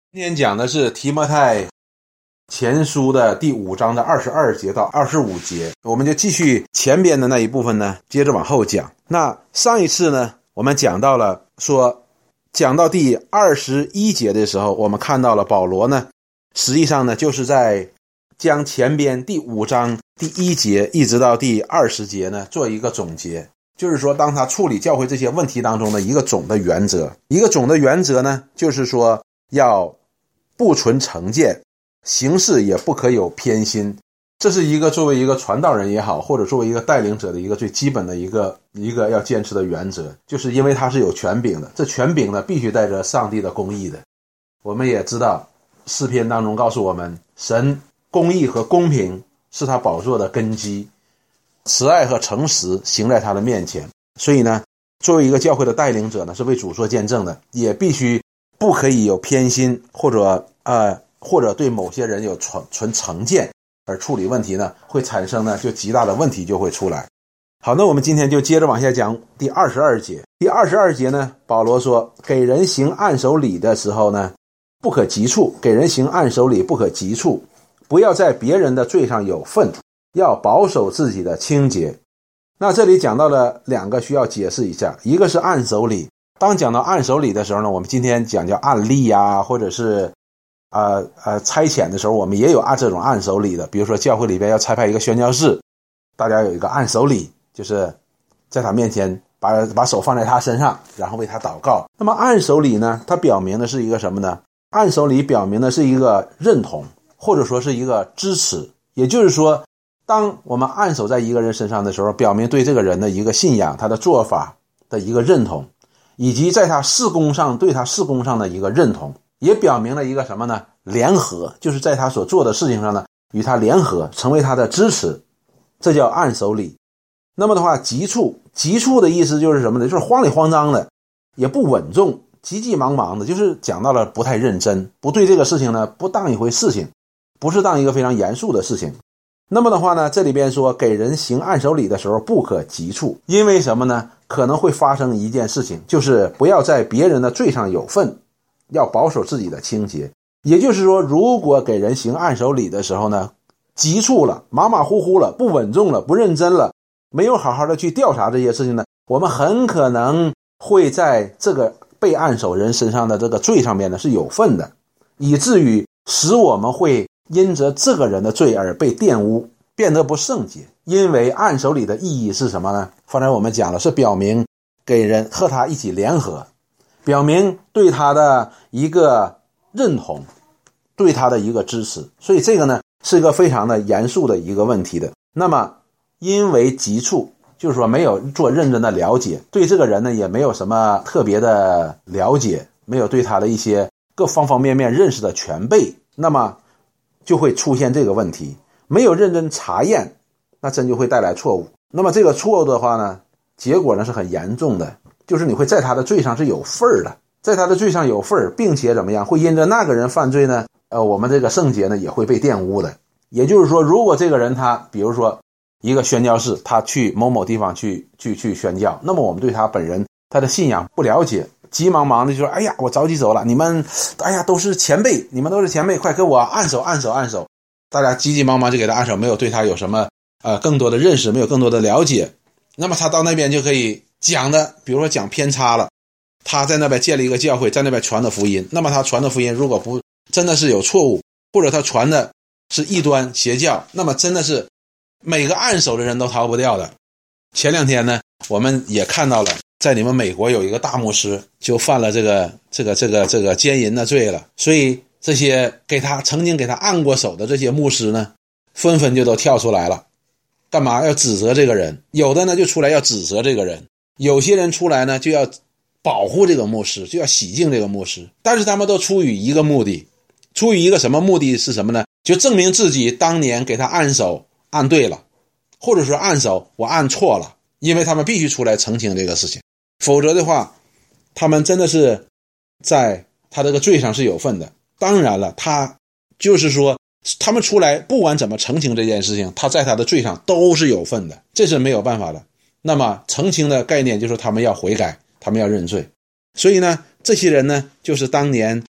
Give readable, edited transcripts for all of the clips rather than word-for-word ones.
今天讲的是提摩太前书的第5章的22节到25节，我们就继续前边的那一部分呢，接着往后讲。那上一次呢，我们讲到了讲到第21节的时候，我们看到了保罗呢，实际上呢就是在将前边第5章第1节一直到第20节呢做一个总结，就是说当他处理教会这些问题当中的一个总的原则。一个总的原则呢，就是说要不存成见，行事也不可有偏心。这是一个作为一个传道人也好，或者作为一个带领者的一个最基本的一个要坚持的原则，就是因为他是有权柄的，这权柄呢必须带着上帝的公义的。我们也知道诗篇当中告诉我们，神公义和公平是他宝座的根基，慈爱和诚实行在他的面前。所以呢，作为一个教会的带领者呢，是为主做见证的，也必须不可以有偏心，或者对某些人有存成见，而处理问题呢，会产生呢就极大的问题就会出来。好，那我们今天就接着往下讲第22节。第22节呢，保罗说，给人行按手礼的时候呢，不可急促，给人行按手礼不可急促，不要在别人的罪上有份，要保守自己的清洁。那这里讲到了2个需要解释一下，一个是按手礼。当讲到按手礼的时候呢，我们今天讲叫按例啊，或者是差遣的时候，我们也有按这种按手礼的。比如说教会里边要差派一个宣教士，大家有一个按手礼，就是在他面前把手放在他身上，然后为他祷告。那么按手礼呢，它表明的是一个什么呢？按手礼表明的是一个认同，或者说是一个支持。也就是说，当我们按手在一个人身上的时候，表明对这个人的一个信仰，他的做法的一个认同，以及在他事工上对他事工上的一个认同，也表明了一个什么呢？联合，就是在他所做的事情上呢，与他联合，成为他的支持，这叫按手礼。那么的话，急促的意思就是什么呢？就是慌里慌张的，也不稳重，急急忙忙的，就是讲到了不太认真，不对这个事情呢不当一回事情，不是当一个非常严肃的事情。那么的话呢，这里边说给人行按手礼的时候不可急促，因为什么呢？可能会发生一件事情，就是不要在别人的罪上有份，要保守自己的清洁。也就是说，如果给人行按手礼的时候呢，急促了，马马虎虎了，不稳重了，不认真了，没有好好的去调查这些事情呢，我们很可能会在这个被按手人身上的这个罪上面呢是有份的，以至于使我们会因着这个人的罪而被玷污，变得不圣洁。因为按手礼的意义是什么呢？刚才我们讲了，是表明给人和他一起联合，表明对他的一个认同，对他的一个支持。所以这个呢是一个非常的严肃的一个问题的。那么因为急促，就是说没有做认真的了解，对这个人呢也没有什么特别的了解，没有对他的一些各方方面面认识的全备，那么就会出现这个问题。没有认真查验，那真就会带来错误。那么这个错误的话呢，结果呢是很严重的，就是你会在他的罪上是有份的，在他的罪上有份，并且怎么样，会因着那个人犯罪呢，我们这个圣洁呢也会被玷污的。也就是说，如果这个人他比如说一个宣教士，他去某某地方去宣教，那么我们对他本人他的信仰不了解，急忙忙的就说，哎呀我着急走了，你们哎呀都是前辈，你们都是前辈，快给我按手。大家急急忙忙就给他按手，没有对他有什么更多的认识，没有更多的了解。那么他到那边就可以讲的，比如说讲偏差了，他在那边建立一个教会，在那边传的福音，那么他传的福音如果不真的是有错误，或者他传的是异端邪教，那么真的是每个按手的人都逃不掉的。前2天呢，我们也看到了，在你们美国有一个大牧师就犯了这个奸淫的罪了，所以这些曾经给他按过手的这些牧师呢，纷纷就都跳出来了，干嘛要指责这个人？有的呢就出来要指责这个人，有些人出来呢就要保护这个牧师，就要洗净这个牧师。但是他们都出于一个目的，出于一个什么目的是什么呢？就证明自己当年给他按手按对了，或者说按手我按错了，因为他们必须出来澄清这个事情，否则的话他们真的是在他这个罪上是有份的。当然了，他就是说他们出来不管怎么澄清这件事情，他在他的罪上都是有份的，这是没有办法的。那么澄清的概念就是他们要悔改，他们要认罪。所以呢，这些人呢就是当年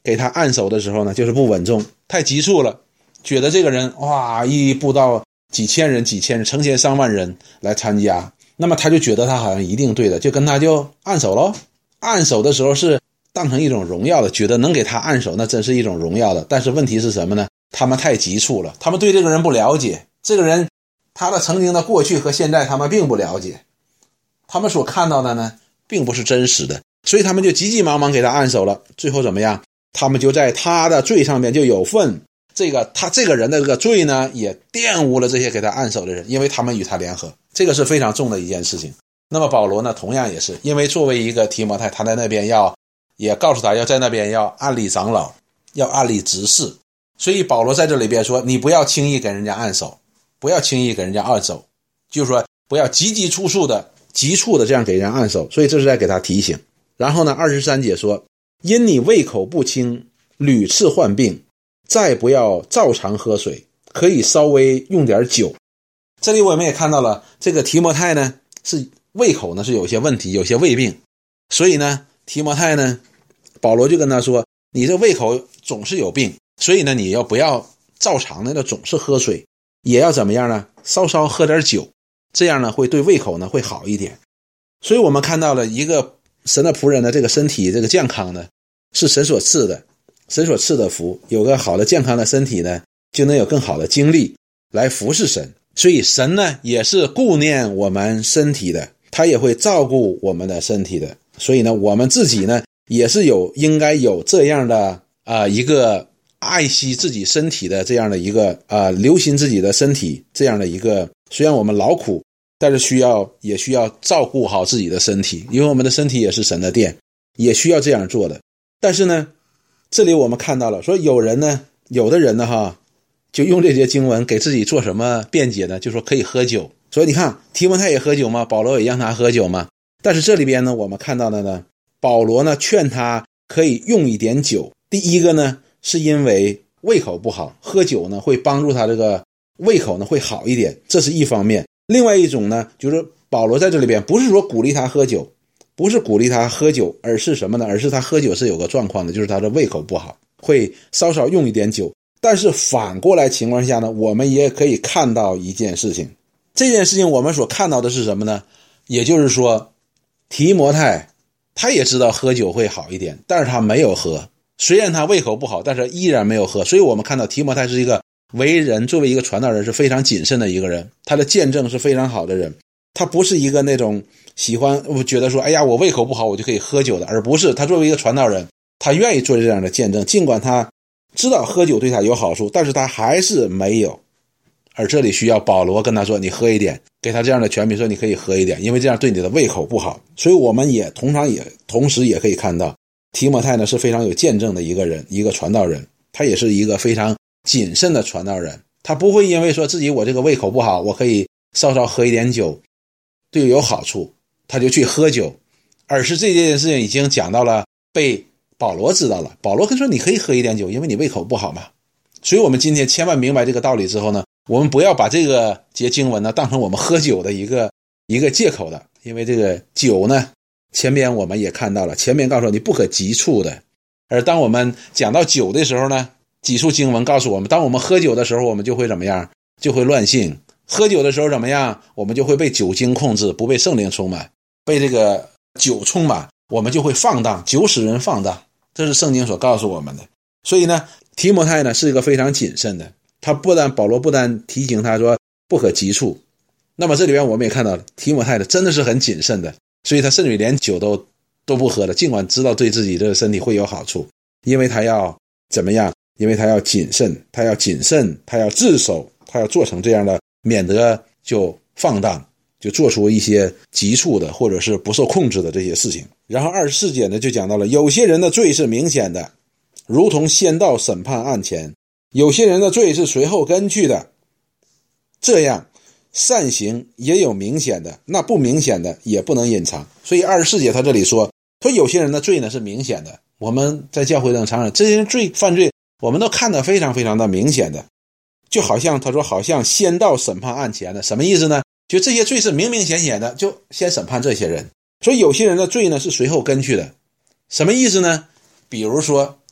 给他按手的时候呢，就是不稳重，太急促了，觉得这个人哇，一布道几千人、成千上万人来参加，那么他就觉得他好像一定对的，就跟他就按手咯。按手的时候是当成一种荣耀的，觉得能给他按手那真是一种荣耀的。但是问题是什么呢？他们太急促了，他们对这个人不了解，这个人他的曾经的过去和现在他们并不了解，他们所看到的呢并不是真实的，所以他们就急急忙忙给他按手了。最后怎么样？他们就在他的罪上面就有份，他这个人的这个罪呢也玷污了这些给他按手的人，因为他们与他联合，这个是非常重的一件事情。那么保罗呢同样也是，因为作为一个提摩太，他在那边也告诉他要在那边要按立长老，要按立执事，所以保罗在这里边说，你不要轻易给人家按手，不要轻易给人家按手，就是说不要急促的这样给人家按手，所以这是在给他提醒。然后呢23节说，因你胃口不清，屡次患病，再不要照常喝水，可以稍微用点酒。这里我们也看到了，这个提摩太呢是胃口呢是有些问题，有些胃病，所以呢提摩太呢保罗就跟他说，你这胃口总是有病，所以呢你不要照常的总是喝水，也要怎么样呢？稍稍喝点酒，这样呢会对胃口呢会好一点。所以我们看到了一个神的仆人的这个身体这个健康呢是神所赐的，神所赐的福，有个好的健康的身体呢就能有更好的精力来服侍神。所以神呢也是顾念我们身体的，他也会照顾我们的身体的。所以呢我们自己呢也是应该有这样的一个爱惜自己身体的这样的一个留心自己的身体这样的一个，虽然我们劳苦，但是也需要照顾好自己的身体，因为我们的身体也是神的殿，也需要这样做的。但是呢这里我们看到了说有的人呢就用这些经文给自己做什么辩解呢？就说可以喝酒。所以你看提摩太也喝酒吗？保罗也让他喝酒吗？但是这里边呢我们看到的呢，保罗呢劝他可以用一点酒。第一个呢是因为胃口不好，喝酒呢会帮助他这个胃口呢会好一点，这是一方面。另外一种呢就是保罗在这里边不是说鼓励他喝酒，而是什么呢？而是他喝酒是有个状况的，就是他的胃口不好，会稍稍用一点酒。但是反过来情况下呢，我们也可以看到一件事情，这件事情我们所看到的是什么呢？也就是说提摩太他也知道喝酒会好一点，但是他没有喝，虽然他胃口不好，但是依然没有喝。所以我们看到提摩太是一个作为一个传道人是非常谨慎的一个人，他的见证是非常好的人，他不是一个那种喜欢觉得说哎呀我胃口不好我就可以喝酒的，而不是他作为一个传道人，他愿意做这样的见证，尽管他知道喝酒对他有好处，但是他还是没有。而这里需要保罗跟他说你喝一点，给他这样的权柄说你可以喝一点，因为这样对你的胃口不好。所以我们也同时也可以看到提摩太呢是非常有见证的一个人，一个传道人，他也是一个非常谨慎的传道人，他不会因为说自己我这个胃口不好，我可以稍稍喝一点酒对我有好处他就去喝酒，而是这件事情已经讲到了被保罗知道了，保罗跟说你可以喝一点酒，因为你胃口不好嘛。所以我们今天千万明白这个道理之后呢，我们不要把这个节经文呢当成我们喝酒的一个借口的，因为这个酒呢前面我们也看到了，前面告诉你不可急促的，而当我们讲到酒的时候呢，几处经文告诉我们，当我们喝酒的时候我们就会怎么样？就会乱性。喝酒的时候怎么样？我们就会被酒精控制，不被圣灵充满，被这个酒充满，我们就会放荡，酒使人放荡，这是圣经所告诉我们的。所以呢提摩太呢是一个非常谨慎的，保罗不但提醒他说不可急促，那么这里边我们也看到了提摩太的真的是很谨慎的，所以他甚至连酒都不喝了，尽管知道对自己的身体会有好处，因为他要怎么样？因为他要谨慎，他要自守，他要做成这样的，免得就放荡，就做出一些急促的或者是不受控制的这些事情。然后24节呢就讲到了有些人的罪是明显的，如同先到审判案前，有些人的罪是随后跟去的，这样善行也有明显的，那不明显的也不能隐藏。所以24节他这里说有些人的罪呢是明显的，我们在教会中常常这些犯罪我们都看得非常非常的明显的，就好像他说好像先到审判案前的，什么意思呢？就这些罪是明明显显的，就先审判这些人。所以有些人的罪呢是随后跟去的，什么意思呢？比如说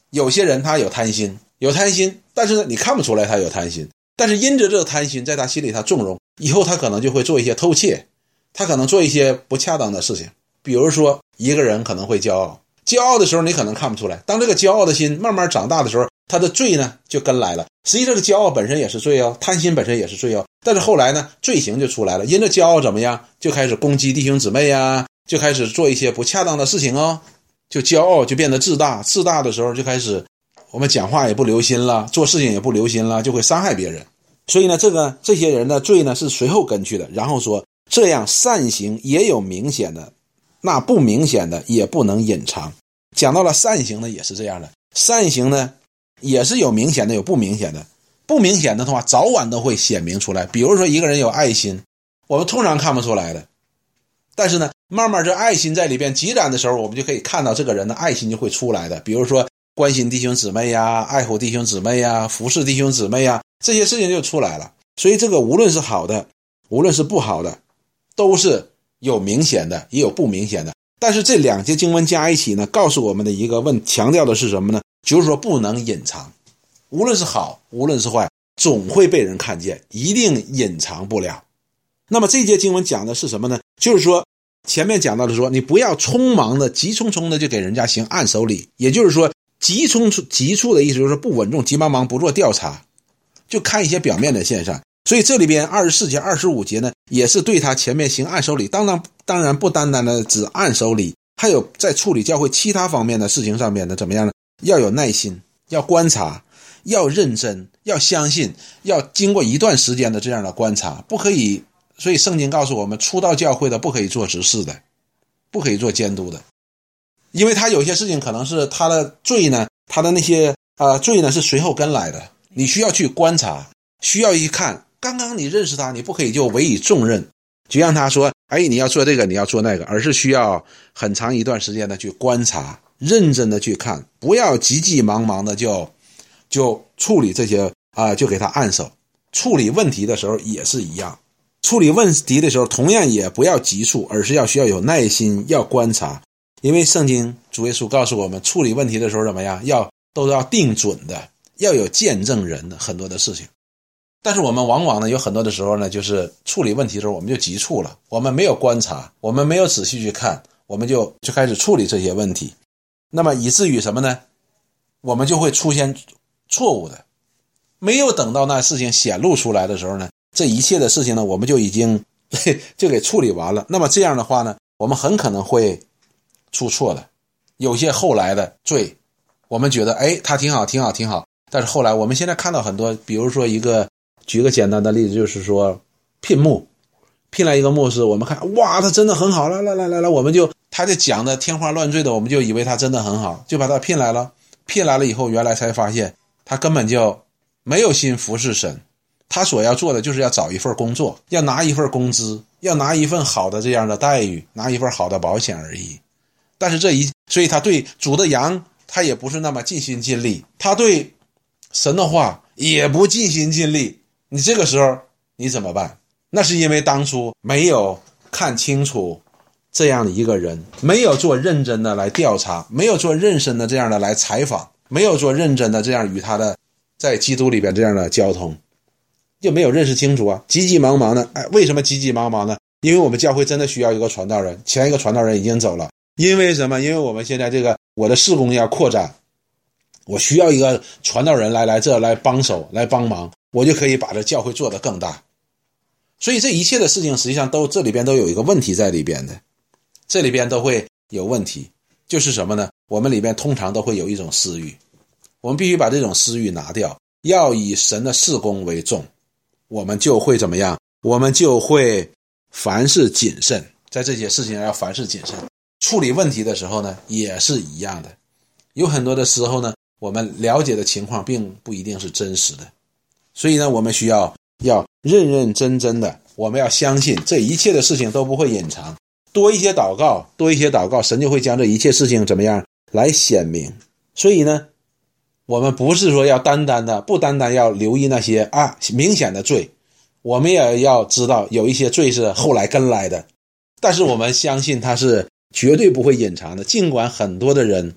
有些人他有贪心，但是呢你看不出来他有贪心，但是因着这个贪心在他心里他纵容，以后他可能就会做一些偷窃，他可能做一些不恰当的事情。比如说一个人可能会骄傲的时候你可能看不出来，当这个骄傲的心慢慢长大的时候，他的罪呢就跟来了。实际这个骄傲本身也是罪哦，贪心本身也是罪哦，但是后来呢罪行就出来了，因着骄傲怎么样，就开始攻击弟兄姊妹啊，就开始做一些不恰当的事情哦，就骄傲就变得自大的时候就开始我们讲话也不留心了，做事情也不留心了，就会伤害别人。所以呢这些人的罪呢是随后跟去的。然后说这样善行也有明显的，那不明显的也不能隐藏。讲到了善行呢也是这样的，善行呢也是有明显的有不明显的，不明显的话早晚都会显明出来。比如说一个人有爱心，我们通常看不出来的，但是呢慢慢这爱心在里边积攒的时候，我们就可以看到这个人的爱心就会出来的。比如说关心弟兄姊妹呀，爱护弟兄姊妹呀，服侍弟兄姊妹呀，这些事情就出来了。所以这个无论是好的无论是不好的，都是有明显的也有不明显的。但是这两节经文加一起呢，告诉我们的一个强调的是什么呢？就是说不能隐藏，无论是好无论是坏，总会被人看见，一定隐藏不了。那么这节经文讲的是什么呢？就是说前面讲到的说，你不要匆忙的急匆匆的就给人家行按手礼，也就是说急促的意思就是不稳重，急忙忙不做调查，就看一些表面的现象。所以这里边24节25节呢也是对他前面行按手礼，当然不单单的只按手礼，还有在处理教会其他方面的事情上面呢怎么样呢？要有耐心，要观察，要认真，要相信，要经过一段时间的这样的观察，不可以。所以圣经告诉我们，初到教会的不可以做执事的，不可以做监督的，因为他有些事情可能是他的罪呢，他的那些罪呢是随后跟来的，你需要去观察，需要一看。刚刚你认识他，你不可以就委以重任，就让他说你要做这个你要做那个，而是需要很长一段时间的去观察，认真的去看，不要急急忙忙的就处理这些就给他按手。处理问题的时候也是一样，处理问题的时候同样也不要急促，而是需要有耐心，要观察。因为圣经主耶稣告诉我们，处理问题的时候怎么样，都要定准的，要有见证人的很多的事情。但是我们往往呢有很多的时候呢，就是处理问题的时候我们就急促了，我们没有观察，我们没有仔细去看，我们就开始处理这些问题，那么以至于什么呢？我们就会出现错误的，没有等到那事情显露出来的时候呢，这一切的事情呢我们就已经就给处理完了。那么这样的话呢，我们很可能会出错的。有些后来的罪我们觉得他挺好，但是后来我们现在看到很多，比如说举个简单的例子，就是说聘来一个牧师，我们看哇他真的很好，来我们就他就讲的天花乱坠的，我们就以为他真的很好，就把他聘来了以后，原来才发现他根本就没有心服侍神，他所要做的就是要找一份工作，要拿一份工资，要拿一份好的这样的待遇，拿一份好的保险而已。但是所以他对主的羊他也不是那么尽心尽力，他对神的话也不尽心尽力，你这个时候你怎么办？那是因为当初没有看清楚这样的一个人，没有做认真的来调查，没有做认真的这样的来采访，没有做认真的这样与他的在基督里边这样的交通，就没有认识清楚啊，急急忙忙的。为什么急急忙忙呢？因为我们教会真的需要一个传道人，前一个传道人已经走了。因为什么？因为我们现在我的事工要扩展，我需要一个传道人来帮手来帮忙，我就可以把这教会做得更大。所以这一切的事情实际上这里边都有一个问题在里边的，这里边都会有问题，就是什么呢？我们里边通常都会有一种私欲，我们必须把这种私欲拿掉，要以神的事工为重，我们就会怎么样？我们就会凡事谨慎，在这些事情上要凡事谨慎。处理问题的时候呢也是一样的，有很多的时候呢我们了解的情况并不一定是真实的，所以呢我们需要认真的，我们要相信这一切的事情都不会隐藏，多一些祷告，神就会将这一切事情怎么样来显明。所以呢我们不是说要不单单要留意那些明显的罪，我们也要知道有一些罪是后来跟来的，但是我们相信它是绝对不会隐藏的。尽管很多的人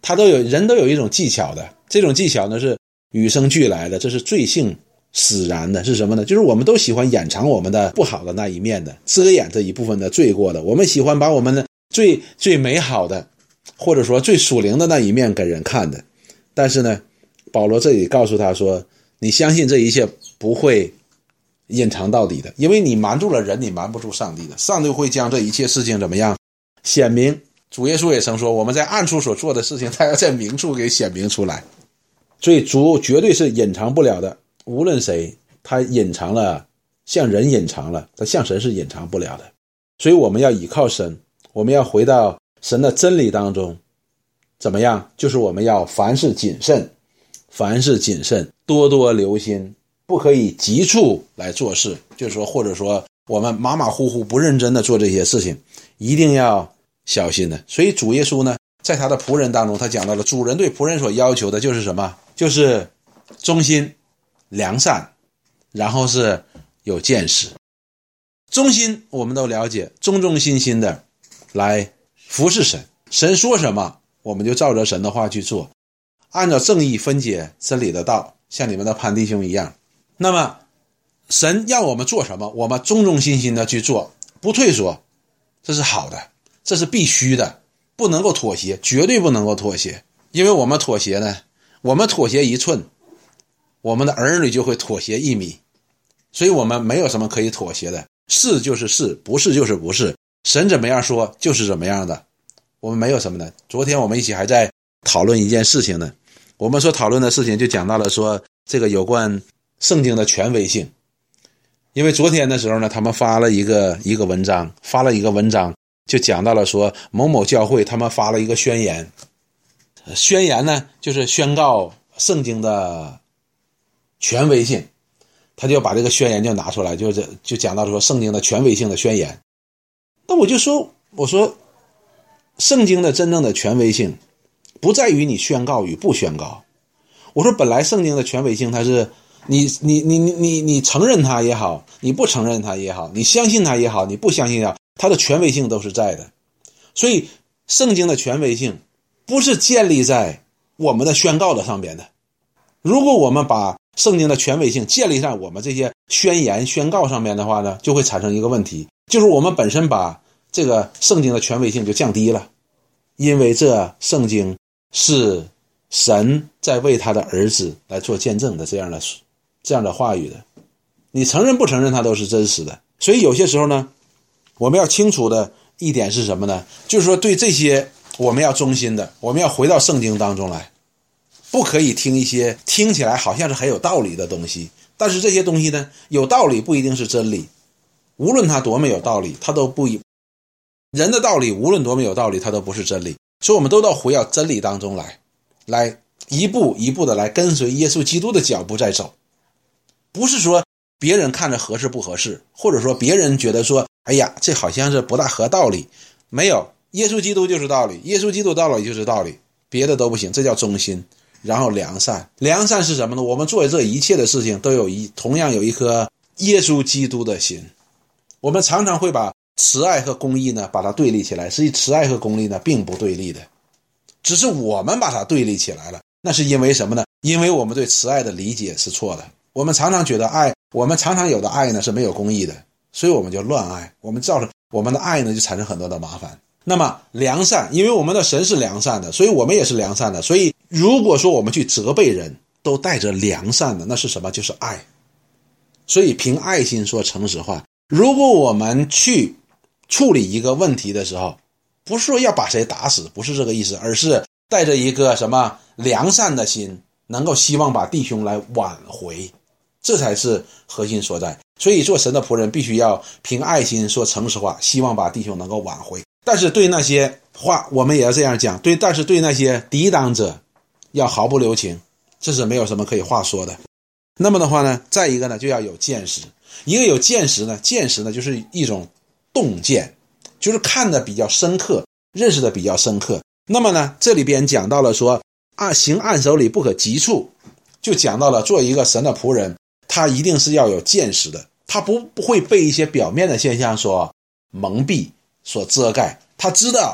人都有一种技巧的，这种技巧呢是与生俱来的，这是罪性使然的。是什么呢？就是我们都喜欢掩藏我们的不好的那一面的，遮掩这一部分的罪过的。我们喜欢把我们的最美好的，或者说最属灵的那一面给人看的。但是呢，保罗这里告诉他说，你相信这一切不会隐藏到底的，因为你瞒住了人，你瞒不住上帝的。上帝会将这一切事情怎么样显明。主耶稣也曾说，我们在暗处所做的事情，他要在明处给显明出来。所以主绝对是隐藏不了的，无论谁他隐藏了，向人隐藏了，他向神是隐藏不了的。所以我们要倚靠神，我们要回到神的真理当中。怎么样？就是我们要凡事谨慎，凡事谨慎，多多留心，不可以急促来做事。就是说，或者说我们马马虎虎不认真的做这些事情，一定要小心的。所以主耶稣呢，在他的仆人当中，他讲到了主人对仆人所要求的就是什么？就是忠心、良善，然后是有见识。忠心我们都了解，忠忠心心的来服侍神，神说什么我们就照着神的话去做，按照正义分解真理的道，像你们的潘弟兄一样。那么神要我们做什么，我们忠忠心心的去做，不退缩，这是好的，这是必须的，不能够妥协，绝对不能够妥协。因为我们妥协呢，我们妥协1寸，我们的儿女就会妥协1米。所以我们没有什么可以妥协的，是就是是，不是就是不是，神怎么样说就是怎么样的，我们没有什么的。昨天我们一起还在讨论一件事情呢，我们所讨论的事情就讲到了说这个有关圣经的权威性。因为昨天的时候呢，他们发了一个文章，就讲到了说某某教会他们发了一个宣言，宣言呢就是宣告圣经的权威性，他就把这个宣言就拿出来，就讲到说圣经的权威性的宣言。那我说圣经的真正的权威性不在于你宣告与不宣告。我说本来圣经的权威性它是你承认它也好，你不承认它也好，你相信它也好，你不相信它，它的权威性都是在的。所以圣经的权威性不是建立在我们的宣告的上边的。如果我们把圣经的权威性建立在我们这些宣言宣告上面的话呢，就会产生一个问题，就是我们本身把这个圣经的权威性就降低了。因为这圣经是神在为他的儿子来做见证的这样的话语的，你承认不承认它都是真实的。所以有些时候呢，我们要清楚的一点是什么呢？就是说对这些我们要忠心的，我们要回到圣经当中来，不可以听一些听起来好像是很有道理的东西，但是这些东西呢，有道理不一定是真理，无论它多么有道理，它都不人的道理无论多么有道理，它都不是真理。所以我们都要回到真理当中来一步一步的来跟随耶稣基督的脚步在走。不是说别人看着合适不合适，或者说别人觉得说哎呀这好像是不大合道理，没有，耶稣基督就是道理，耶稣基督道理就是道理，别的都不行，这叫忠心。然后良善，良善是什么呢？我们做这一切的事情都同样有一颗耶稣基督的心。我们常常会把慈爱和公义呢把它对立起来，实际慈爱和公义呢并不对立的，只是我们把它对立起来了。那是因为什么呢？因为我们对慈爱的理解是错的。我们常常觉得我们常常有的爱呢是没有公义的，所以我们就乱爱，我们造成我们的爱呢就产生很多的麻烦。那么良善，因为我们的神是良善的，所以我们也是良善的。所以如果说我们去责备人都带着良善的，那是什么？就是爱。所以凭爱心说诚实话。如果我们去处理一个问题的时候，不是说要把谁打死，不是这个意思，而是带着一个什么良善的心，能够希望把弟兄来挽回，这才是核心所在。所以做神的仆人必须要凭爱心说诚实话，希望把弟兄能够挽回。但是对那些话我们也要这样讲，但是对那些抵挡者要毫不留情，这是没有什么可以话说的。那么的话呢，再一个呢就要有见识。一个有见识呢，见识呢就是一种洞见，就是看得比较深刻，认识的比较深刻。那么呢这里边讲到了说行按手礼不可急促，就讲到了做一个神的仆人，他一定是要有见识的，他不会被一些表面的现象所蒙蔽所遮盖，他知道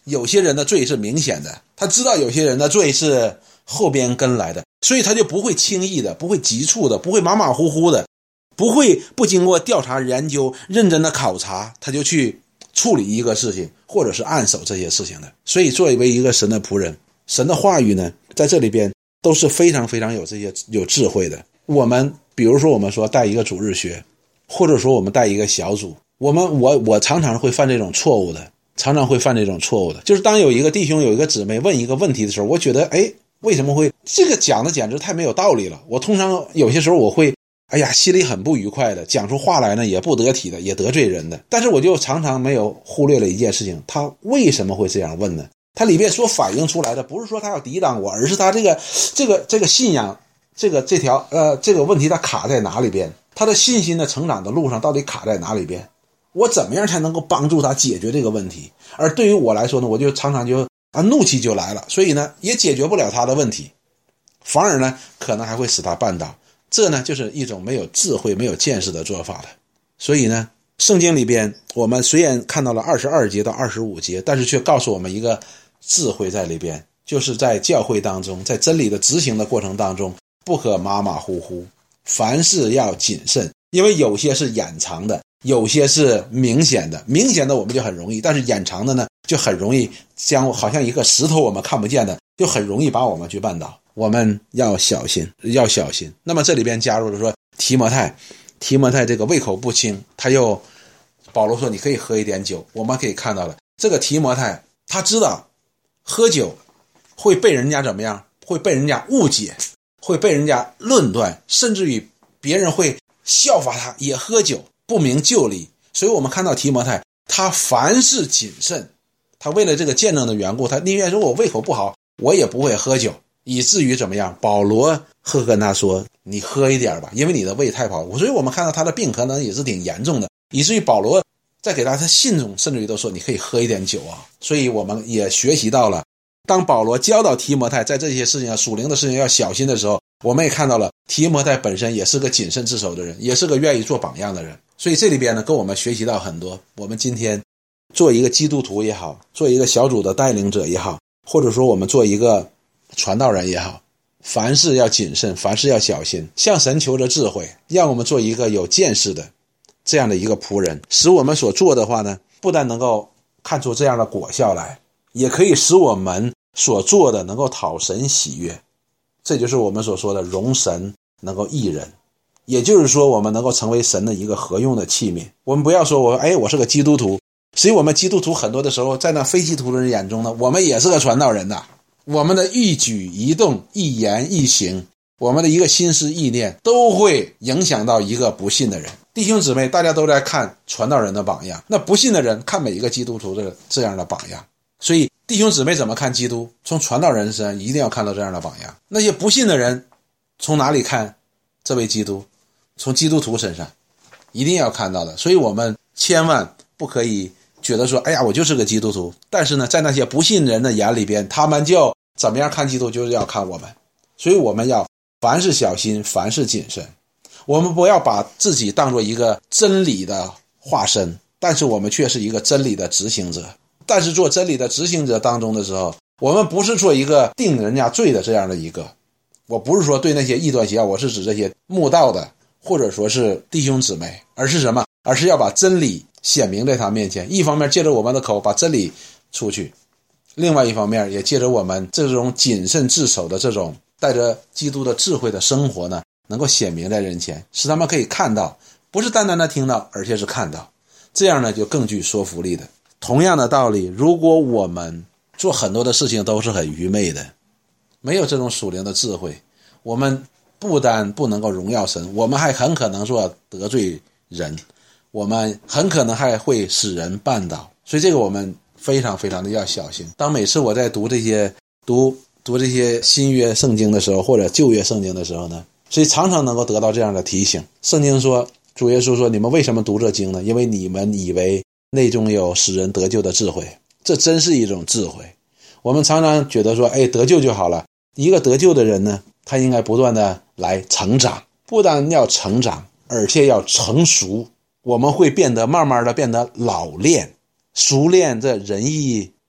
有些人的罪是明显的，他知道有些人的罪是后边跟来的，所以他就不会轻易的，不会急促的，不会马马虎虎的，不会不经过调查研究认真的考察他就去处理一个事情或者是按手这些事情的。所以作为一个神的仆人，神的话语呢在这里边都是非常非常有这些有智慧的。我们比如说我们说带一个主日学，或者说我们带一个小组，我常常会犯这种错误的，就是当有一个弟兄有一个姊妹问一个问题的时候，我觉得为什么会这个讲的简直太没有道理了，我通常有些时候我会心里很不愉快的，讲出话来呢也不得体的，也得罪人的。但是我就常常没有忽略了一件事情，他为什么会这样问呢？他里面所反映出来的不是说他要抵挡我，而是他这个信仰这个问题他卡在哪里边，他的信心的成长的路上到底卡在哪里边，我怎么样才能够帮助他解决这个问题。而对于我来说呢，我就常常就怒气就来了，所以呢也解决不了他的问题，反而呢可能还会使他绊倒。这呢就是一种没有智慧没有见识的做法了。所以呢圣经里边我们虽然看到了22节到25节，但是却告诉我们一个智慧在里边，就是在教会当中，在真理的执行的过程当中，不可马马虎虎，凡事要谨慎。因为有些是掩藏的，有些是明显的，明显的我们就很容易，但是掩藏的呢就很容易将好像一个石头我们看不见的，就很容易把我们去绊倒。我们要小心，要小心。那么这里边加入了说提摩太这个胃口不清，保罗说你可以喝一点酒。我们可以看到了这个提摩太他知道喝酒会被人家怎么样，会被人家误解，会被人家论断，甚至于别人会效法他也喝酒，不明就里。所以我们看到提摩太他凡事谨慎，他为了这个见证的缘故，他宁愿说我胃口不好我也不会喝酒，以至于怎么样，保罗会跟他说你喝一点吧，因为你的胃太不好。所以我们看到他的病可能也是挺严重的，以至于保罗在给他的信中甚至于都说你可以喝一点酒啊。所以我们也学习到了，当保罗教导提摩太在这些事情上属灵的事情要小心的时候，我们也看到了提摩太本身也是个谨慎自守的人，也是个愿意做榜样的人。所以这里边呢跟我们学习到很多。我们今天做一个基督徒也好，做一个小组的带领者也好，或者说我们做一个传道人也好，凡事要谨慎，凡事要小心，向神求着智慧，让我们做一个有见识的这样的一个仆人，使我们所做的话呢，不但能够看出这样的果效来，也可以使我们所做的能够讨神喜悦。这就是我们所说的容神能够益人，也就是说我们能够成为神的一个合用的器皿。我们不要说我是个基督徒，所以我们基督徒很多的时候在那非基督徒人眼中呢，我们也是个传道人呐。我们的一举一动一言一行，我们的一个心思意念都会影响到一个不信的人。弟兄姊妹大家都在看传道人的榜样，那不信的人看每一个基督徒的这样的榜样。所以弟兄姊妹怎么看基督，从传道人身上一定要看到这样的榜样。那些不信的人从哪里看这位基督，从基督徒身上一定要看到的。所以我们千万不可以觉得说我就是个基督徒，但是呢在那些不信人的眼里边，他们就怎么样看基督就是要看我们。所以我们要凡事小心，凡事谨慎。我们不要把自己当作一个真理的化身，但是我们却是一个真理的执行者。但是做真理的执行者当中的时候，我们不是做一个定人家罪的这样的一个，我不是说对那些异端邪教，我是指这些慕道的或者说是弟兄姊妹，而是什么？而是要把真理显明在他面前。一方面借着我们的口把真理出去，另外一方面也借着我们这种谨慎自守的这种带着基督的智慧的生活呢，能够显明在人前，使他们可以看到，不是单单的听到，而且是看到。这样呢就更具说服力的。同样的道理，如果我们做很多的事情都是很愚昧的，没有这种属灵的智慧，我们不但不能够荣耀神，我们还很可能说得罪人，我们很可能还会使人绊倒。所以这个我们非常非常的要小心。当每次我在读这些新约圣经的时候，或者旧约圣经的时候呢，所以常常能够得到这样的提醒。圣经说，主耶稣说，你们为什么读这经呢？因为你们以为内中有使人得救的智慧。这真是一种智慧。我们常常觉得说得救就好了。一个得救的人呢，他应该不断的来成长，不但要成长，而且要成熟。我们会慢慢的变得老练熟练这仁义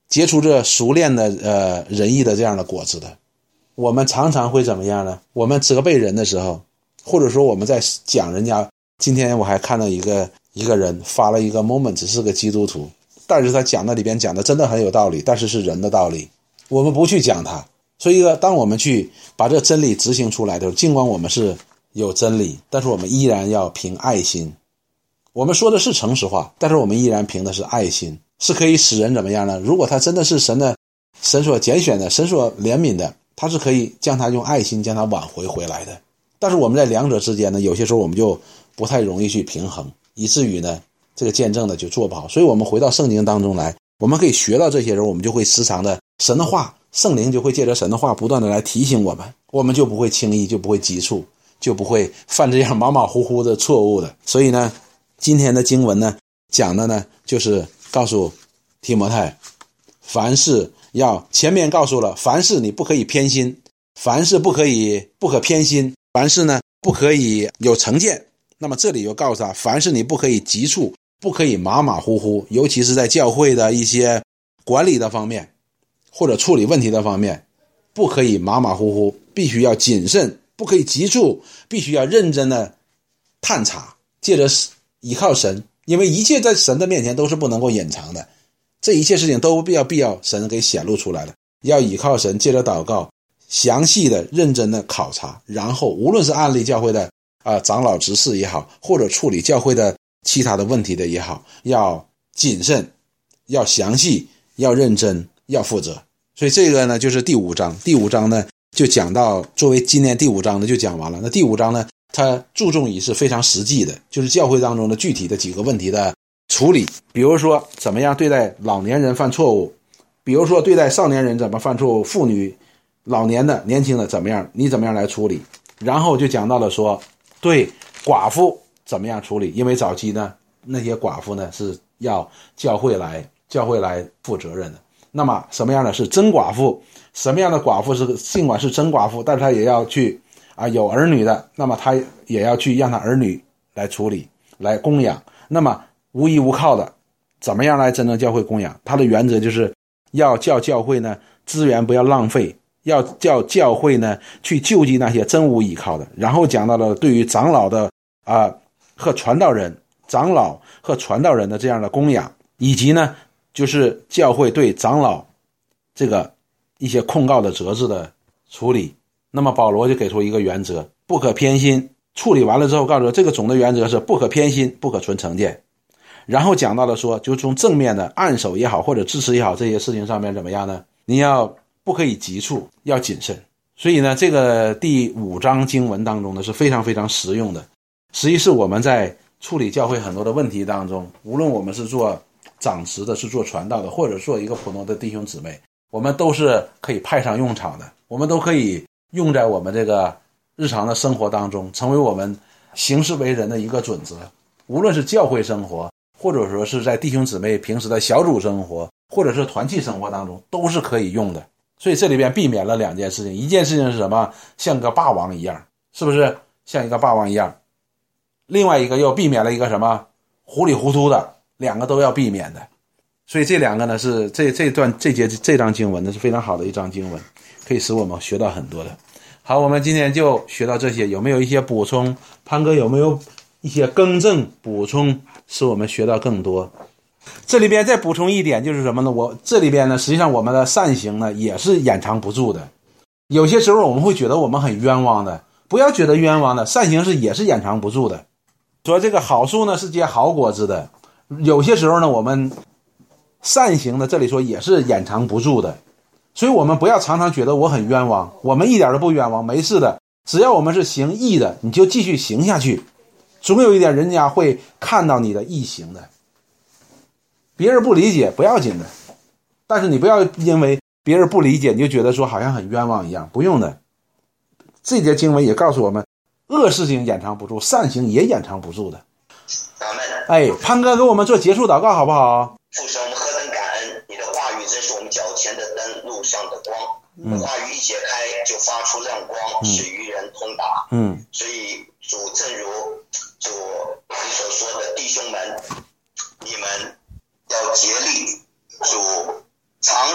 结出这熟练的仁义的这样的果子的。我们常常会怎么样呢？我们责备人的时候，或者说我们在讲人家，今天我还看到一个人发了一个 moment， 只是个基督徒，但是他讲的里边讲的真的很有道理，但是是人的道理，我们不去讲它。所以当我们去把这真理执行出来的时候，尽管我们是有真理，但是我们依然要凭爱心。我们说的是诚实话，但是我们依然凭的是爱心，是可以使人怎么样呢？如果他真的是神所拣选的，神所怜悯的，他是可以将他用爱心将他挽回回来的。但是我们在两者之间呢，有些时候我们就不太容易去平衡，以至于呢这个见证呢就做不好。所以我们回到圣经当中来，我们可以学到这些时候，我们就会时常的神的话，圣灵就会借着神的话不断的来提醒我们，我们就不会轻易，就不会急促，就不会犯这样马马虎虎的错误的。所以呢今天的经文呢讲的呢就是告诉提摩太，凡事要前面告诉了，凡事你不可以偏心，凡事不可偏心，凡事呢不可以有成见。那么这里又告诉他，凡事你不可以急促，不可以马马虎虎，尤其是在教会的一些管理的方面或者处理问题的方面，不可以马马虎虎，必须要谨慎，不可以急促，必须要认真的探查，借着依靠神，因为一切在神的面前都是不能够隐藏的，这一切事情都必要神给显露出来的，要依靠神，借着祷告详细的认真的考察，然后无论是案例教会的长老执事也好，或者处理教会的其他的问题的也好，要谨慎，要详细，要认真，要负责。所以这个呢就是第五章呢就讲到，作为今年第五章呢就讲完了。那第五章呢它注重于是非常实际的，就是教会当中的具体的几个问题的处理，比如说怎么样对待老年人犯错误，比如说对待少年人怎么犯错误，妇女、老年的、年轻的怎么样，你怎么样来处理。然后就讲到了说对寡妇怎么样处理，因为早期呢那些寡妇呢是要教会来负责任的。那么什么样的是真寡妇，什么样的寡妇是尽管是真寡妇，但是他也要去有儿女的，那么他也要去让他儿女来处理来供养。那么无依无靠的怎么样来真正教会供养，他的原则就是要叫教会呢资源不要浪费，要叫教会呢去救济那些真无依靠的。然后讲到了对于长老的和传道人的这样的供养，以及呢就是教会对长老这个一些控告的责治的处理。那么保罗就给出一个原则，不可偏心。处理完了之后告诉这个总的原则是不可偏心，不可存成见。然后讲到了说，就从正面的按手也好或者支持也好，这些事情上面怎么样呢，你要不可以急促，要谨慎。所以呢这个第五章经文当中呢是非常非常实用的。实际是我们在处理教会很多的问题当中，无论我们是做长执的，是做传道的，或者做一个普通的弟兄姊妹，我们都是可以派上用场的，我们都可以用在我们这个日常的生活当中，成为我们行事为人的一个准则。无论是教会生活，或者说是在弟兄姊妹平时的小组生活，或者是团契生活当中，都是可以用的。所以这里边避免了两件事情，一件事情是什么？像个霸王一样，是不是像一个霸王一样？另外一个又避免了一个什么？糊里糊涂的，两个都要避免的。所以这两个呢是这章经文呢是非常好的一章经文，可以使我们学到很多的。好，我们今天就学到这些，有没有一些补充？潘哥有没有一些更正补充，使我们学到更多？这里边再补充一点就是什么呢？这里边呢实际上我们的善行呢也是掩藏不住的。有些时候我们会觉得我们很冤枉的，不要觉得冤枉的，善行也是掩藏不住的。说这个好树呢是结好果子的，有些时候呢我们善行的这里说也是掩藏不住的。所以我们不要常常觉得我很冤枉，我们一点都不冤枉，没事的。只要我们是行义的，你就继续行下去，总有一点人家会看到你的义行的。别人不理解不要紧的，但是你不要因为别人不理解你就觉得说好像很冤枉一样，不用的。这节经文也告诉我们，恶事情掩藏不住，善行也掩藏不住的。潘哥给我们做结束祷告好不好？ 父神，我们何等感恩，你的话语真是我们脚前的灯，路上的光。你的话语一解开就发出亮光，使愚人通达。所以主，正如主你所说的，弟兄们，你们要竭力，主常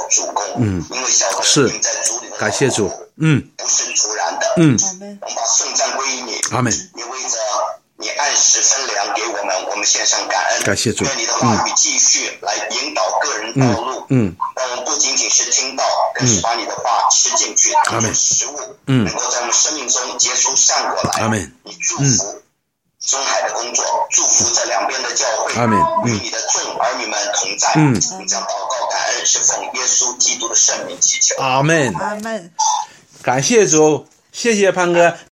主攻，因为晓得你们在主里的感谢主， 不是突然的，我们把颂赞归于你， 阿们。 也为着你按时分粮给我们，我们献上感恩， 感谢主， 愿你的话语继续来引导个人道路，让我们不仅仅是听到，更是把你的话吃进去，当成食物，能够在我们生命中结出善果来， 阿们。 你祝福中海的工作，祝福这两边的教会， 阿们。 与你的众儿女们同在，你将祷告感恩是奉耶稣基督的圣名祈求， 阿们。 阿们。 感谢主，谢谢潘哥。